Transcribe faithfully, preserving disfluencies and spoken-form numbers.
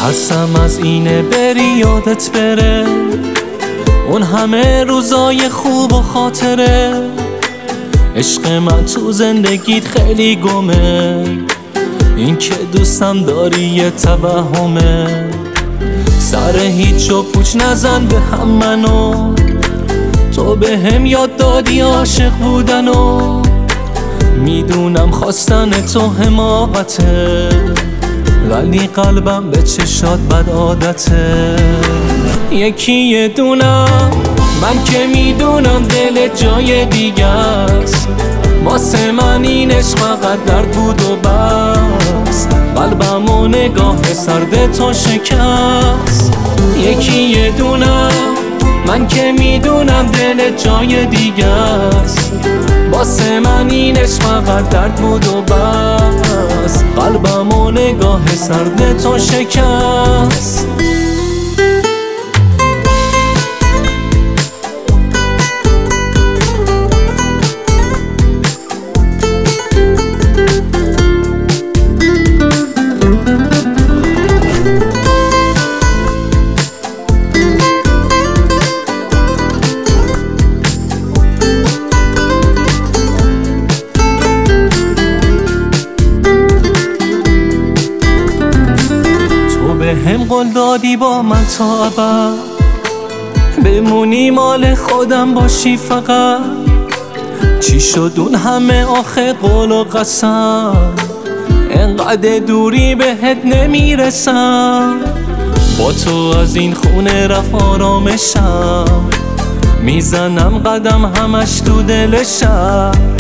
ترسم از اینه بری یادت بره اون همه روزای خوب و خاطره. عشق من تو زندگیت خیلی گمه، این که دوستم داری یه توهمه. سر هیچ و پوچ نزن به هم منو، تو به هم یاد دادی عاشق بودنو. میدونم خواستن تو حماقته، ولی قلبم به چشات بد عادته. یکی یه دونم من که میدونم دل جای دیگه است، واسه من این عشق فقط درد بود و بس. قلبم و نگاه سرد تو شکست. یکی یه دونم من که میدونم دل جای دیگه است، واسه من این عشق فقط درد بود و بس. قلبم و نگاه سرد تو شکست. هم قول دادی با من تا ابد بمونی مال خودم باشی فقط. چی شد اون همه آخه قول و قسم، انقدر دوری بهت نمیرسم. با تو از این خونه رفت آرامشم، میزنم قدم همش تو دلشم.